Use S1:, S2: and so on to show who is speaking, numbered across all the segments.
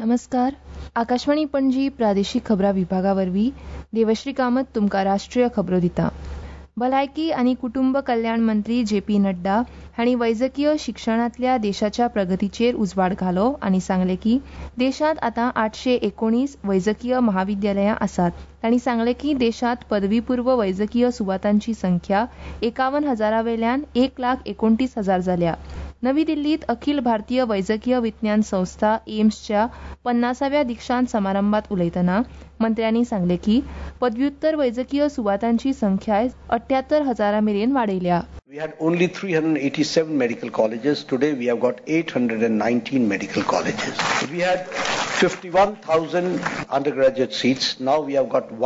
S1: नमस्कार. आकाशवाणी पणजी प्रादेशीक खबरां विभागावरवीं देवश्री कामत तुमकां राष्ट्रीय खबरो दिता. भलायकी आनी कुटुंब कल्याण मंत्री जे.पी. नड्डा हांणी वैजकीय शिक्षणांतल्या देशाच्या प्रगतीचेर उजवाड घालो आनी सांगलें की देशांत आतां 819 वैजकीय महाविद्यालयां आसात. तांणी सांगलें की देशांत पदवीपूर्व वैजकीय सुवातांची संख्या 51,000 वेल्यान 1,29,000 जाल्या. नवी दिल्लीत अखिल भारतीय वैजकीय विज्ञान संस्था एम्सच्या 50व्या दिक्षांत समारंभात उलयतना मंत्र्यांनी सांगलें की पदव्युत्तर वैजकीय सुवातांची संख्याय 78,000 मेरेन वाडयल्या.
S2: We had only 387 medical colleges. Today we have got 819 medical colleges. We had 51,000 undergraduate seats. Now we have got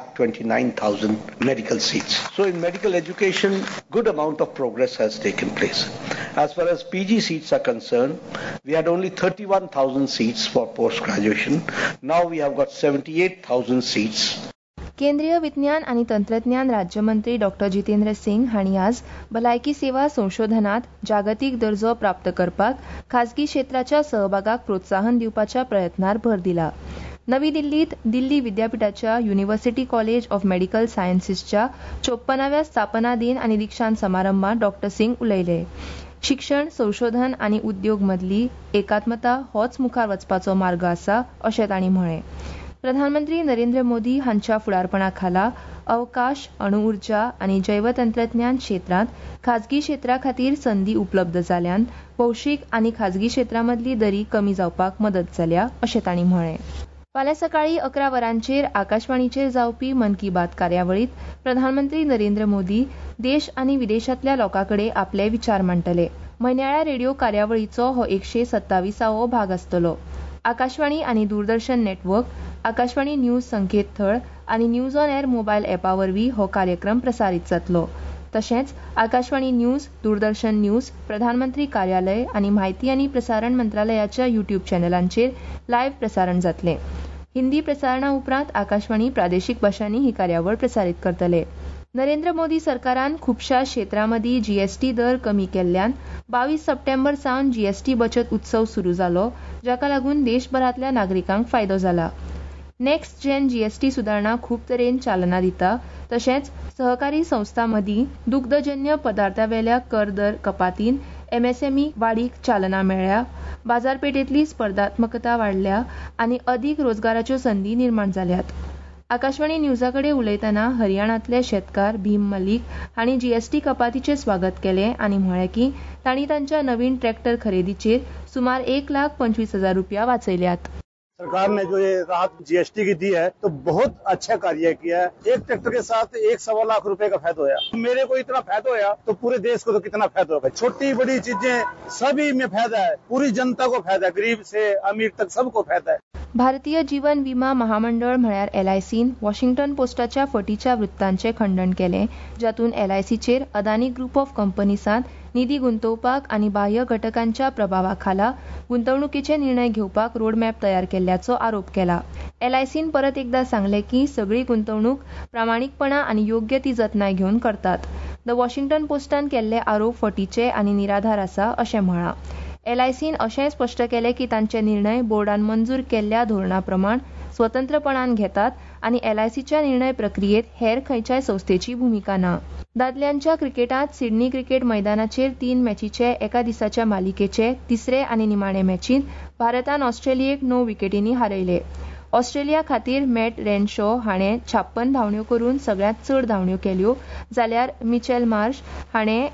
S2: 1,29,000 medical seats. So in medical education, good amount of progress has taken place. As far as PG seats are concerned, we had only 31,000 seats for post-graduation. Now we have got 78,000 seats.
S1: केंद्रीय विज्ञान आनी तंत्रज्ञान राज्यमंत्री डॉ. जितेंद्र सिंग हांणी आज भलायकी सेवा संशोधनात जागतीक दर्जो प्राप्त करपाक खाजगी क्षेत्राच्या सहभागाक प्रोत्साहन दिवपाच्या प्रयत्नार भर दिला. नवी दिल्लीत दिल्ली विद्यापीठाच्या युनिव्हर्सिटी कॉलेज ऑफ मेडिकल सायन्सेसच्या 54व्या स्थापना दिन आनी दिक्षांत समारंभात डॉ. सिंग उलयले. शिक्षण, संशोधन आनी उद्योग मदली एकात्मता होच मुखार वचपाचो मार्ग आसा अशें तांणी म्हळें. प्रधानमंत्री नरेंद्र मोदी हांच्या फुडारपणा खाला अवकाश, अणुऊर्जा आनी जैवतंत्रज्ञान क्षेत्रांत खाजगी क्षेत्रा खातीर संदी उपलब्ध जाल्ल्यान भौशीक आनी खाजगी क्षेत्रा मदली दरी कमी जावपाक मदत जाल्या अशें तांणी म्हळें. फाल्यां सकाळीं 11 वरांचेर आकाशवाणीचेर जावपी मन की बात कार्यावळींत प्रधानमंत्री नरेंद्र मोदी देश आनी विदेशांतल्या लोकांकडेन आपले विचार मांडटले. म्हयन्याळ्या रेडिओ कार्यावळीचो हो 127वो भाग आसतलो. आकाशवाणी आनी दूरदर्शन नेटवर्क, आकाशवाणी न्यूज संकेतथळ आनी न्यूज ऑन एअर मोबायल एपा वरवीं हो कार्यक्रम प्रसारीत जातलो. तशेंच आकाशवाणी न्यूज, दूरदर्शन न्यूज, प्रधानमंत्री कार्यालय आनी म्हायती आनी प्रसारण मंत्रालयाच्या युट्यूब चॅनलांचेर लायव्ह प्रसारण जातलें. हिंदी प्रसारणा उपरांत आकाशवाणी प्रादेशीक भाशांनी ही कार्यावळ प्रसारीत करतले. नरेंद्र मोदी सरकारान खुबशा क्षेत्रां मदीं जीएसटी दर कमी केल्ल्यान 22 सप्टेंबर सावन जीएसटी बचत उत्सव सुरू जालो, जाका लागून देशभरांतल्या नागरिकांक फायदो जाला. नेक्स्ट जेन जीएसटी सुदारणा खूब तरेन चालना दिता. तशेंच सहकारी संस्थां मदीं दुग्धजन्य पदार्थावेल्या कर दर कपातीन एमएसएमई वाडीक चालना मेळ्ळ्या, बाजारपेठेंतली स्पर्धात्मकता वाडल्या आनी अदीक रोजगाराच्यो संदी निर्माण जाल्यात. आकाशवाणी न्यूजाकडेन उलयतना हरियाणांतले शेतकार भीम मलीक हांणी जीएसटी कपातीचें स्वागत केलें आनी म्हळें की तांणी तांच्या नवीन ट्रॅक्टर खरेदीचेर सुमार 1,25,000 रुपया वाचयल्यात.
S3: सरकार ने जो ये राहत जीएसटी की दी है तो बहुत अच्छा कार्य किया है. एक ट्रैक्टर के साथ 1.25 लाख रुपए का फायदा होया. मेरे को इतना फायदा होया तो पूरे देश को तो कितना फायदा होगा. छोटी बड़ी चीजें सभी में फायदा है. पूरी जनता को फायदा है. गरीब से अमीर तक सबको फायदा है.
S1: भारतीय जीवन विमा महामंडळ म्हळ्यार एलआयसीन वॉशिंग्टन पोस्टाच्या फटीच्या वृत्तांचें खंडन केलें, जातून एलआयसीचेर अदानी ग्रुप ऑफ कंपनीसांत निधी गुंतोवपाक आनी बाह्य घटकांच्या प्रभावा खाला गुंतवणुकीचे निर्णय घेवपाक रोडमॅप तयार केल्ल्याचो आरोप केला. एलआयसीन परत एकदा सांगलें की सगळी गुंतवणूक प्रामाणीकपणा आनी योग्य ती जतनाय घेवन करतात. द वॉशिंग्टन पोस्टान केल्ले आरोप फटीचे आनी निराधार आसा अशें म्हळां. एलआयसीन अशेंय स्पश्ट केलें की तांचे निर्णय बोर्डान मंजूर केल्ल्या धोरणा प्रमाण स्वतंत्रपणान घेतात आनी एलआयसीच्या निर्णय प्रक्रियेत हेर खंयच्याय संस्थेची भूमिका ना. दादल्यांच्या क्रिकेटांत सिडनी क्रिकेट मैदानाचेर 3 मॅचीचे एका दिसाच्या मालिकेचे तिसरे आनी निमाणे मॅचींत भारतान ऑस्ट्रेलियेक 9 विकेटींनी हारयले. ऑस्ट्रेलिया खातीर मॅट रेनशॉ हाणें 56 धांवड्यो करून सगळ्यांत चड धांवड्यो केल्यो, जाल्यार मिचेल मार्श हाणें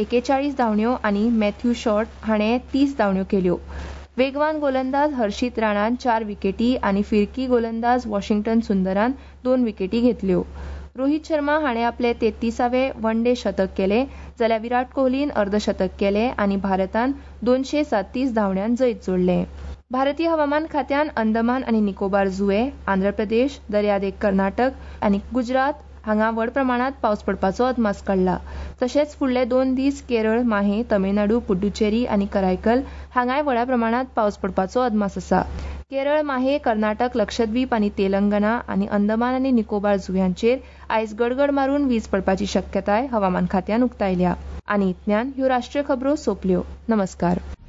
S1: 41 धांवड्यो आनी मॅथ्यू शॉर्ट हाणें 30 धांवड्यो केल्यो. वेगवान गोलंदाज हर्षीत राणान 4 विकेटी आनी फिरकी गोलंदाज वॉशिंग्टन सुंदरान 2 विकेटी घेतल्यो. रोहित शर्मा हाणें आपले 33वे वन डे शतक केलें, जाल्यार विराट कोहलीन अर्धशतक केलें आनी भारतान 237 धांवड्यान जैत जोडलें. भारतीय हवामान खात्यान अंदमान आनी निकोबार जुंवे, आंध्र प्रदेश, दर्यादेग कर्नाटक आनी गुजरात हांगा व्हड प्रमाणात पावस पडपाचो अदमास काडला. तशेंच फुडले 2 दीस केरळ, माहे, तमिळनाडू, पुडुचेरी आनी करायकल हांगाय व्हड्या प्रमाणात पावस पडपाचो अदमास आसा. केरळ, माहे, कर्नाटक, लक्षद्वीप आनी तेलंगणा आनी अंदमान आनी निकोबार जुंव्यांचेर आयज गडगड मारून वीज पडपाची शक्यताय हवामान खात्यान उक्तायल्या. आनी इतल्यान ह्यो राष्ट्रीय खबरो सोंपल्यो. नमस्कार.